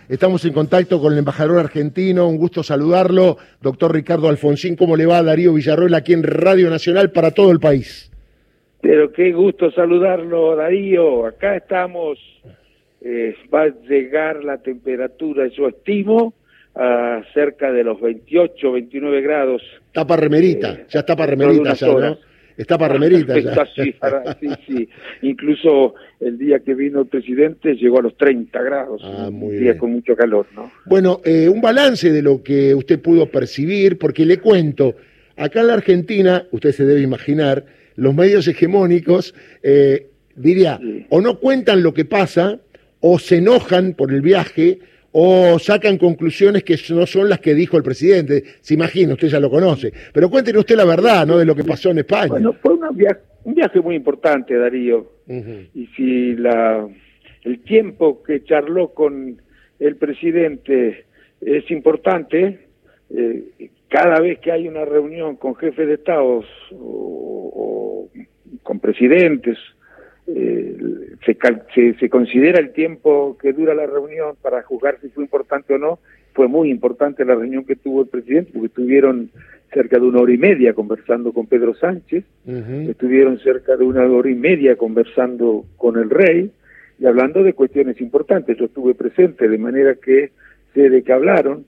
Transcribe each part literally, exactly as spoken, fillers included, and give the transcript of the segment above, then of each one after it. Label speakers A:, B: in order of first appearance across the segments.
A: Estamos en contacto con el embajador argentino, un gusto saludarlo. Doctor Ricardo Alfonsín, ¿cómo le va? Darío Villarroel aquí en Radio Nacional para todo el país.
B: Pero qué gusto saludarlo, Darío. Acá estamos, eh, va a llegar la temperatura, yo estimo, a cerca de los veintiocho, veintinueve grados.
A: Está para remerita, eh, ya está para remerita ya,
B: horas.
A: ¿no? Está para remerita ya.
B: Está, sí, sí, sí. Incluso el día que vino el presidente llegó a los treinta grados,
A: ah,
B: un
A: muy
B: día
A: bien.
B: Con mucho calor, ¿no?
A: Bueno, eh, un balance de lo que usted pudo percibir, porque le cuento, acá en la Argentina, usted se debe imaginar, los medios hegemónicos, eh, diría, sí. o no cuentan lo que pasa, o se enojan por el viaje, o sacan conclusiones que no son las que dijo el presidente. Se imagina, usted ya lo conoce. Pero cuéntenos usted la verdad, ¿no?, de lo que pasó en España.
B: Bueno, fue una via un viaje muy importante, Darío. Uh-huh. Y si la el tiempo que charló con el presidente es importante, eh, cada vez que hay una reunión con jefes de Estados o, o con presidentes, Eh, se, se, se considera el tiempo que dura la reunión para juzgar si fue importante o no. Fue muy importante la reunión que tuvo el presidente, porque estuvieron cerca de una hora y media conversando con Pedro Sánchez, uh-huh. estuvieron cerca de una hora y media conversando con el rey y hablando de cuestiones importantes. Yo estuve presente, de manera que sé de qué hablaron.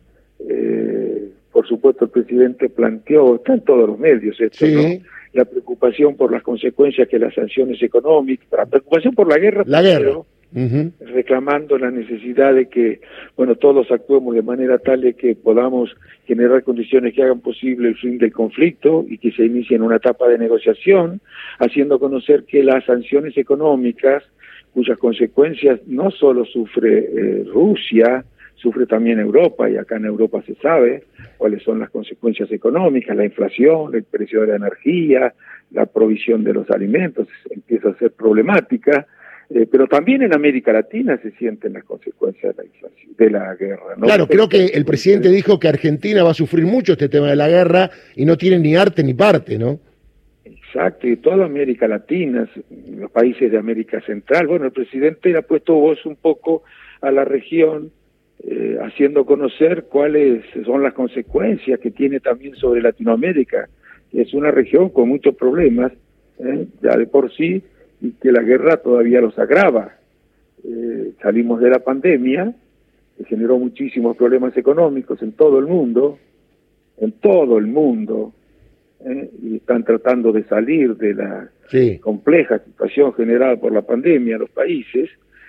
B: Eh, por supuesto, el presidente planteó, está en todos los medios esto, sí. ¿no?, la preocupación por las consecuencias que las sanciones económicas, la preocupación por la guerra,
A: la guerra.
B: Uh-huh. reclamando la necesidad de que, bueno, todos actuemos de manera tal de que podamos generar condiciones que hagan posible el fin del conflicto y que se inicie en una etapa de negociación, haciendo conocer que las sanciones económicas, cuyas consecuencias no solo sufre eh, Rusia, sufre también Europa, y acá en Europa se sabe cuáles son las consecuencias económicas, la inflación, el precio de la energía, la provisión de los alimentos, empieza a ser problemática, eh, pero también en América Latina se sienten las consecuencias de la inflación, de la guerra, ¿no?
A: Claro, creo que el presidente dijo que Argentina va a sufrir mucho este tema de la guerra y no tiene ni arte ni parte, ¿no?
B: Exacto, y toda América Latina, los países de América Central. Bueno, el presidente le ha puesto voz un poco a la región, Eh, haciendo conocer cuáles son las consecuencias que tiene también sobre Latinoamérica, que es una región con muchos problemas, ¿eh? ya de por sí, y que la guerra todavía los agrava. Eh, salimos de la pandemia, que generó muchísimos problemas económicos en todo el mundo, en todo el mundo, ¿eh? y están tratando de salir de la sí. compleja situación generada por la pandemia en los países,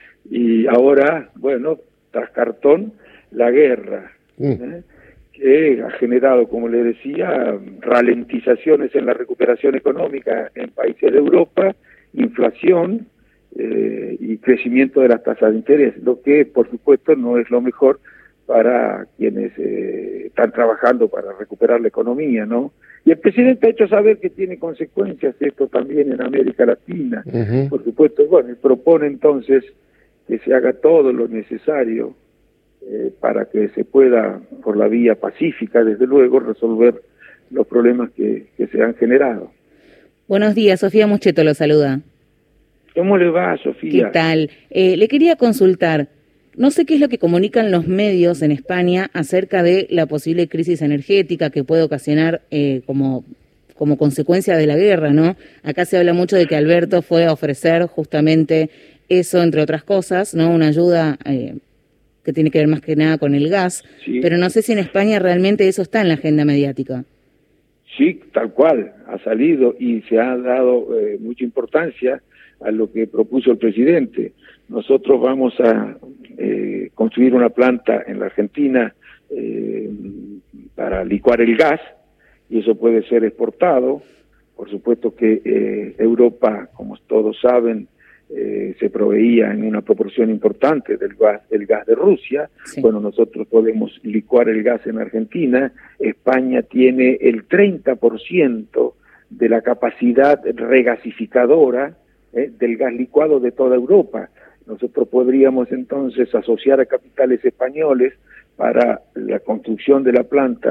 B: y ahora, bueno, tras cartón, la guerra, ¿eh? que ha generado, como le decía, ralentizaciones en la recuperación económica en países de Europa, inflación eh, y crecimiento de las tasas de interés, lo que, por supuesto, no es lo mejor para quienes eh, están trabajando para recuperar la economía, ¿no? Y el presidente ha hecho saber que tiene consecuencias esto también en América Latina, uh-huh. por supuesto. Bueno, él propone entonces que se haga todo lo necesario eh, para que se pueda, por la vía pacífica, desde luego, resolver los problemas que, que se han generado.
C: Buenos días, Sofía Mucheto lo saluda.
B: ¿Cómo le va, Sofía?
C: ¿Qué tal? Eh, le quería consultar, no sé qué es lo que comunican los medios en España acerca de la posible crisis energética que puede ocasionar eh, como... como consecuencia de la guerra, ¿no? Acá se habla mucho de que Alberto fue a ofrecer justamente eso, entre otras cosas, ¿no? Una ayuda eh, que tiene que ver más que nada con el gas, sí. pero no sé si en España realmente eso está en la agenda mediática.
B: Sí, tal cual, ha salido y se ha dado eh, mucha importancia a lo que propuso el presidente. Nosotros vamos a eh, construir una planta en la Argentina eh, para licuar el gas, y eso puede ser exportado. Por supuesto que eh, Europa, como todos saben, eh, se proveía en una proporción importante del gas, del gas de Rusia. Sí. Bueno, nosotros podemos licuar el gas en Argentina. España tiene el treinta por ciento de la capacidad regasificadora eh, del gas licuado de toda Europa. Nosotros podríamos entonces asociar a capitales españoles para la construcción de la planta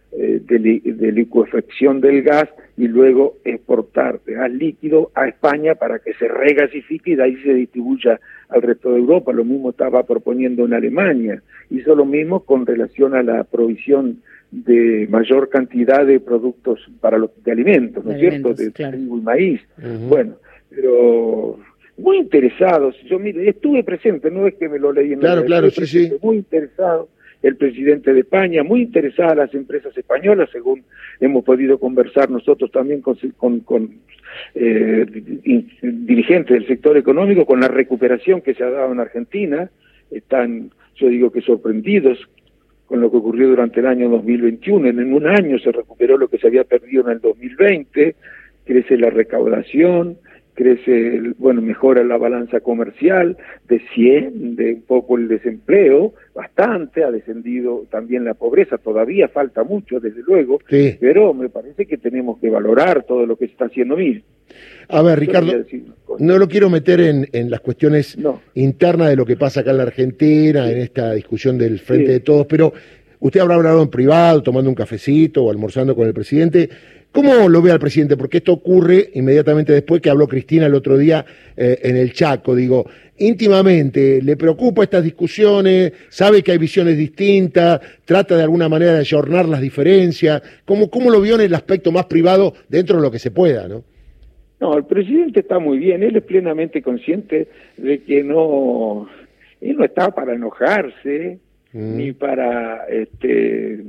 B: eh, de, li, de licuefacción del gas y luego exportar gas líquido a España para que se regasifique y de ahí se distribuya al resto de Europa. Lo mismo estaba proponiendo en Alemania. Hizo lo mismo con relación a la provisión de mayor cantidad de productos para los de alimentos, ¿no es cierto? De
C: claro.
B: trigo y maíz.
A: Uh-huh.
B: Bueno, pero muy interesados. Yo mire, estuve presente, no es que me lo leí en
A: Claro,
B: la
A: claro, sí,
B: presente,
A: sí.
B: Muy interesado el presidente de España, muy interesadas las empresas españolas, según hemos podido conversar nosotros también con, con, con eh, dirigentes del sector económico, con la recuperación que se ha dado en Argentina. Están, yo digo que sorprendidos con lo que ocurrió durante el año dos mil veintiuno. En un año se recuperó lo que se había perdido en el dos mil veinte, crece la recaudación, crece, bueno, mejora la balanza comercial, desciende un poco el desempleo, bastante, ha descendido también la pobreza, todavía falta mucho, desde luego,
A: Sí.
B: pero me parece que tenemos que valorar todo lo que se está haciendo. Mil.
A: A ver, Ricardo, no lo quiero meter en, en las cuestiones
B: no.
A: internas de lo que pasa acá en la Argentina, sí. en esta discusión del Frente
B: sí.
A: de Todos, pero usted habrá hablado en privado, tomando un cafecito o almorzando con el presidente. ¿Cómo lo ve al presidente? Porque esto ocurre inmediatamente después que habló Cristina el otro día eh, en el Chaco. Digo, íntimamente, ¿le preocupa estas discusiones? ¿Sabe que hay visiones distintas? ¿Trata de alguna manera de ayornar las diferencias? ¿Cómo, cómo lo vio en el aspecto más privado dentro de lo que se pueda, no?
B: No, el presidente está muy bien, él es plenamente consciente de que no, él no está para enojarse, mm. ni para este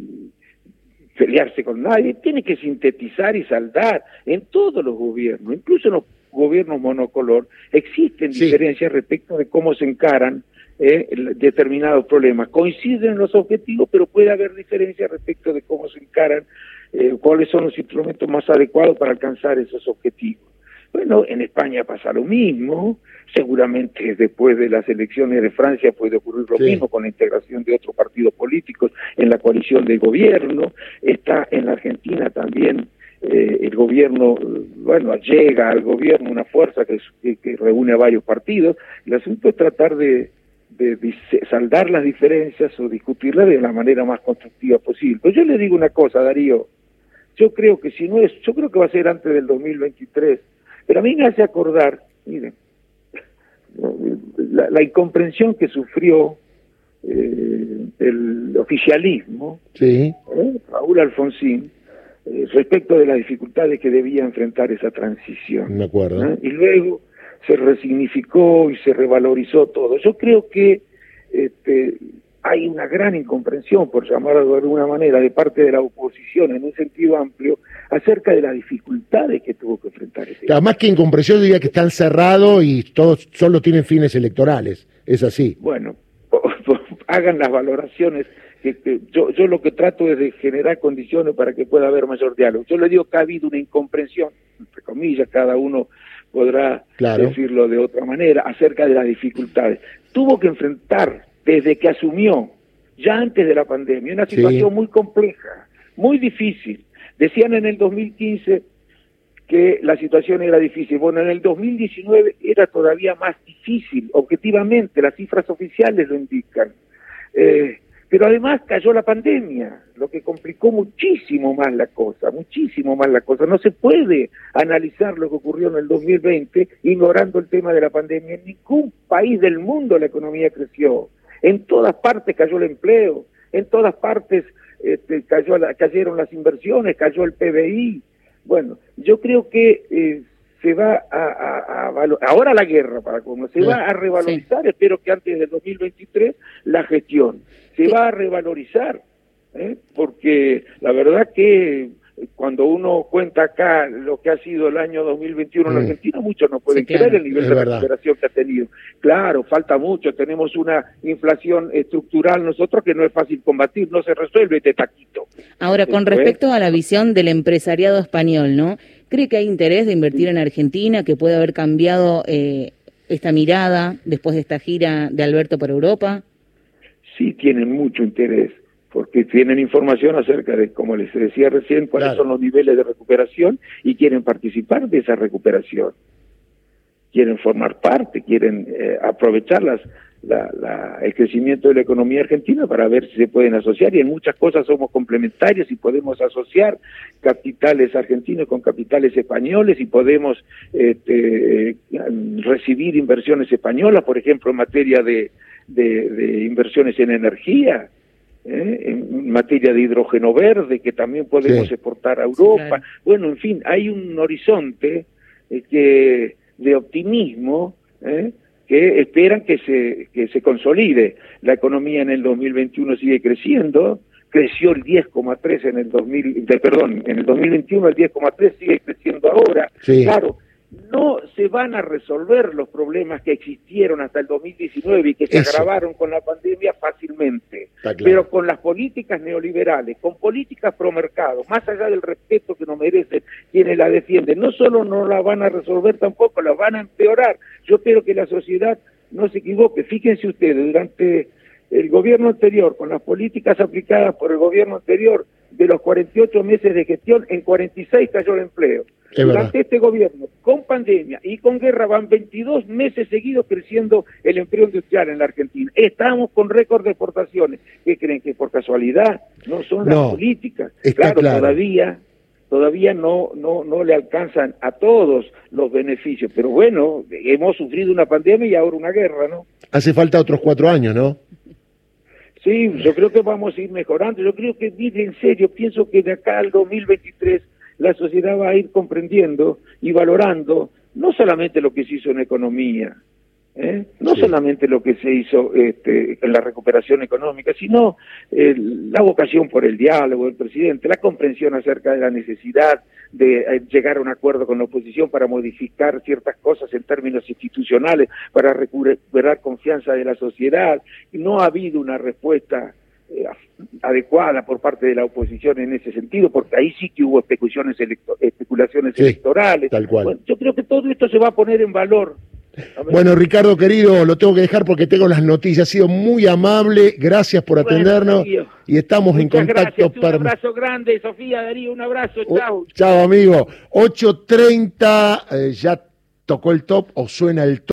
B: pelearse con nadie, tiene que sintetizar y saldar en todos los gobiernos, incluso en los gobiernos monocolor, existen sí. diferencias respecto de cómo se encaran eh, determinados problemas. Coinciden en los objetivos, pero puede haber diferencias respecto de cómo se encaran, eh, cuáles son los instrumentos más adecuados para alcanzar esos objetivos. Bueno, en España pasa lo mismo, seguramente después de las elecciones de Francia puede ocurrir lo sí. mismo con la integración de otros partidos políticos en la coalición de gobierno. Está en la Argentina también eh, el gobierno, bueno, llega al gobierno una fuerza que, que, que reúne a varios partidos. El asunto es tratar de, de, de saldar las diferencias o discutirlas de la manera más constructiva posible. Pero yo le digo una cosa, Darío, yo creo que si no es, yo creo que va a ser antes del dos mil veintitrés, pero a mí me hace acordar, miren, la, la incomprensión que sufrió eh, el oficialismo,
A: sí.
B: eh, Raúl Alfonsín, eh, respecto de las dificultades que debía enfrentar esa transición.
A: Me acuerdo.
B: ¿eh? Y luego se resignificó y se revalorizó todo. Yo creo que este, hay una gran incomprensión, por llamarlo de alguna manera, de parte de la oposición en un sentido amplio, acerca de las dificultades que tuvo que enfrentar ese
A: Además más que incomprensión, diría que están cerrados y todos solo tienen fines electorales, es así.
B: Bueno, hagan las valoraciones, que, que yo, yo lo que trato es de generar condiciones para que pueda haber mayor diálogo. Yo le digo que ha habido una incomprensión, entre comillas, cada uno podrá claro. decirlo de otra manera, acerca de las dificultades. Tuvo que enfrentar desde que asumió, ya antes de la pandemia, una situación sí. muy compleja, muy difícil. Decían en el dos mil quince que la situación era difícil. Bueno, en el dos mil diecinueve era todavía más difícil, objetivamente, las cifras oficiales lo indican. Eh, pero además cayó la pandemia, lo que complicó muchísimo más la cosa, muchísimo más la cosa. No se puede analizar lo que ocurrió en el dos mil veinte ignorando el tema de la pandemia. En ningún país del mundo la economía creció. En todas partes cayó el empleo, en todas partes este, cayó la, cayeron las inversiones, cayó el P B I. Bueno, yo creo que eh, se va a, a, a valor... ahora la guerra, para como se sí, va a revalorizar, sí. espero que antes del dos mil veintitrés, la gestión. Se sí. va a revalorizar, ¿eh? porque la verdad que cuando uno cuenta acá lo que ha sido el año dos mil veintiuno mm. en Argentina, muchos no pueden sí, claro. creer el nivel es de verdad. recuperación que ha tenido. Claro, falta mucho, tenemos una inflación estructural nosotros que no es fácil combatir, no se resuelve de taquito.
C: Ahora, con
B: Después,
C: respecto a la visión del empresariado español, ¿no? ¿Cree que hay interés de invertir sí. en Argentina, que puede haber cambiado eh, esta mirada después de esta gira de Alberto por Europa?
B: Sí, tienen mucho interés, porque tienen información acerca de, como les decía recién, cuáles claro. son los niveles de recuperación y quieren participar de esa recuperación. Quieren formar parte, quieren eh, aprovechar las, la, la, el crecimiento de la economía argentina para ver si se pueden asociar, y en muchas cosas somos complementarios y podemos asociar capitales argentinos con capitales españoles y podemos este, recibir inversiones españolas, por ejemplo, en materia de, de, de inversiones en energía. ¿Eh? En materia de hidrógeno verde, que también podemos sí. exportar a Europa. Sí, claro. Bueno, en fin, hay un horizonte eh, que de optimismo eh, que esperan que se que se consolide. La economía en el dos mil veintiuno sigue creciendo, creció el diez coma tres en el dos mil, de, perdón, en el dos mil veintiuno el diez coma tres sigue creciendo ahora. Sí. Claro, no se van a resolver los problemas que existieron hasta el dos mil diecinueve y que se Eso. agravaron con la pandemia fácilmente, claro. pero con las políticas neoliberales, con políticas pro mercado, más allá del respeto que nos merecen quienes la defienden, no solo no la van a resolver, tampoco la van a empeorar. Yo espero que la sociedad no se equivoque. Fíjense ustedes, durante el gobierno anterior, con las políticas aplicadas por el gobierno anterior, de los cuarenta y ocho meses de gestión, en cuarenta y seis cayó el empleo. Es Durante verdad. este gobierno, con pandemia y con guerra, van veintidós meses seguidos creciendo el empleo industrial en la Argentina. Estamos con récord de exportaciones. ¿Qué creen? ¿Que por casualidad? No son las no, políticas. Claro, claro, todavía todavía no, no, no le alcanzan a todos los beneficios. Pero bueno, hemos sufrido una pandemia y ahora una guerra, ¿no?
A: Hace falta otros cuatro años, ¿no?
B: Sí, yo creo que vamos a ir mejorando. Yo creo que, mire, en serio, pienso que de acá al dos mil veintitrés la sociedad va a ir comprendiendo y valorando no solamente lo que se hizo en economía, ¿eh? no sí. solamente lo que se hizo este, en la recuperación económica, sino eh, la vocación por el diálogo del presidente, la comprensión acerca de la necesidad de eh, llegar a un acuerdo con la oposición para modificar ciertas cosas en términos institucionales, para recuperar confianza de la sociedad. Y no ha habido una respuesta eh, adecuada por parte de la oposición en ese sentido, porque ahí sí que hubo especulaciones, electo especulaciones sí, electorales.
A: Tal cual.
B: Bueno, yo creo que todo esto se va a poner en valor.
A: Bueno, Ricardo, querido, lo tengo que dejar porque tengo las noticias. Ha sido muy amable, gracias por atendernos. Bueno, y estamos Muchas en contacto.
B: Gracias. Un abrazo grande, Sofía, Darío, un abrazo, chao.
A: Chao, amigo. ocho treinta, eh, ya tocó el top o suena el top.